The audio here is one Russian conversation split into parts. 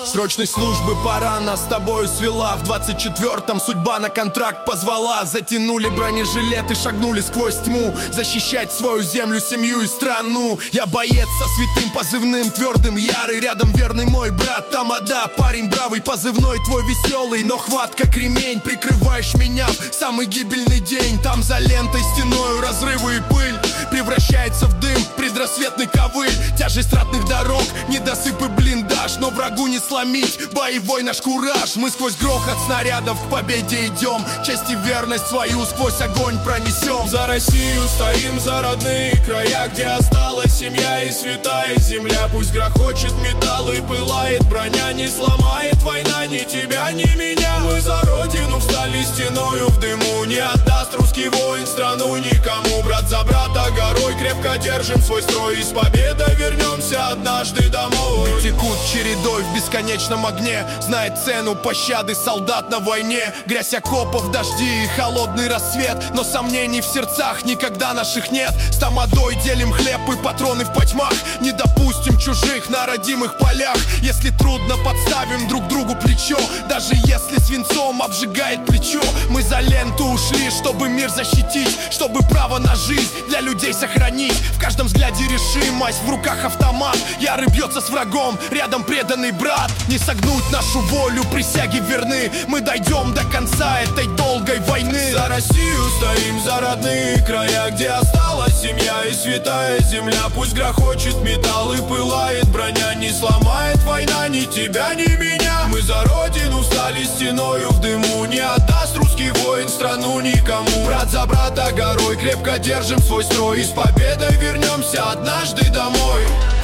Срочной службы пора нас с тобою свела. В 24-м судьба на контракт позвала. Затянули бронежилеты, шагнули сквозь тьму, защищать свою землю, семью и страну. Я боец со святым позывным, твердым, ярый. Рядом верный мой брат Тамада, парень бравый, позывной твой веселый, но хват как ремень. Прикрываешь меня в самый гибельный день. Там за лентой стеною разрывы и пыль превращается в дым, предрассветный ковыль. Тяжесть ратных дорог, недосып и блиндаж, но врагу не сломить боевой наш кураж. Мы сквозь грохот снарядов к победе идем, честь и верность свою сквозь огонь пронесем. За Россию стоим, за родные края, где осталась семья и святая земля. Пусть грохочет металл и пылает броня, не сломает война ни тебя, ни меня. Мы за родину встали стеною в дыму, не отдаст русский воин страну никому. Брат за брата горой крепко держим свой строй, и с победой вернемся однажды домой. Текут чередой в бесконечном огне, знает цену пощады солдат на войне. Грязь окопов, дожди и холодный рассвет, но сомнений в сердцах никогда наших нет. С тамадой делим хлеб и патроны в потьмах, не допустим чужих на родимых полях. Если трудно, подставим друг другу плечо, даже если свинцом обжигает плечо. Мы за ленту ушли, чтобы мир защитить, чтобы право на жизнь для людей сохранить. В каждом взгляде решимость, в руках автомат. Ярый бьется с врагом, рядом преданный брат. Не согнуть нашу волю, присяги верны. Мы дойдем до конца этой долгой войны. За Россию стоим, за родные края, где осталась семья и святая земля. Пусть грохочет металл и пылает броня, не сломает война ни тебя, ни меня. Мы за родину встали стеною в дыму, не отдаст русский воин страну никому. Брат за брата горой крепко держим свой строй, и с победой вернемся однажды домой.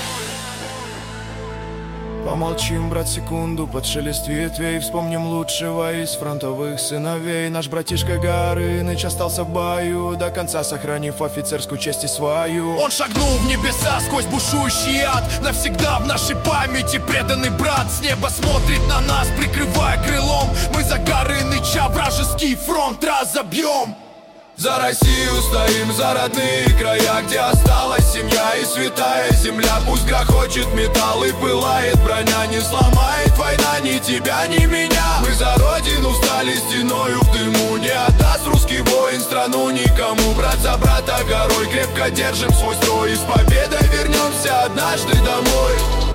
Помолчим, брат, секунду под шелест ветвей, вспомним лучшего из фронтовых сыновей. Наш братишка Горыныч остался в бою, до конца сохранив офицерскую честь и свою. Он шагнул в небеса сквозь бушующий ад, навсегда в нашей памяти преданный брат. С неба смотрит на нас, прикрывая крылом. Мы за Горыныча вражеский фронт разобьем. За Россию стоим, за родные края, где осталась семья и святая земля. Пусть грохочет металл и пылает броня, не сломает война ни тебя, ни меня. Мы за родину встали стеною в дыму, не отдаст русский воин страну никому. Брат за брата горой крепко держим свой строй, и с победой вернемся однажды домой.